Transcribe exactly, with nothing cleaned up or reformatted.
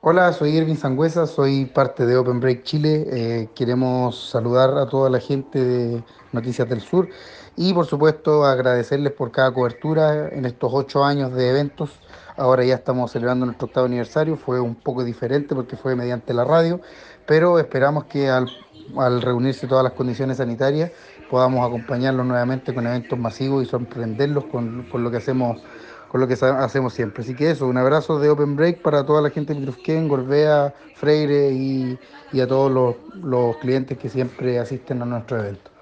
Hola, soy Irving Sangüesa, soy parte de Open Break Chile. Eh, queremos saludar a toda la gente de Noticias del Sur y por supuesto agradecerles por cada cobertura en estos ocho años de eventos. Ahora ya estamos celebrando nuestro octavo aniversario, fue un poco diferente porque fue mediante la radio, pero esperamos que al, al reunirse todas las condiciones sanitarias podamos acompañarlos nuevamente con eventos masivos y sorprenderlos con, con lo que hacemos con lo que sa- hacemos siempre. Así que eso, un abrazo de Open Break para toda la gente de Pitrufquén, Gorbea, Freire y, y a todos los, los clientes que siempre asisten a nuestro evento.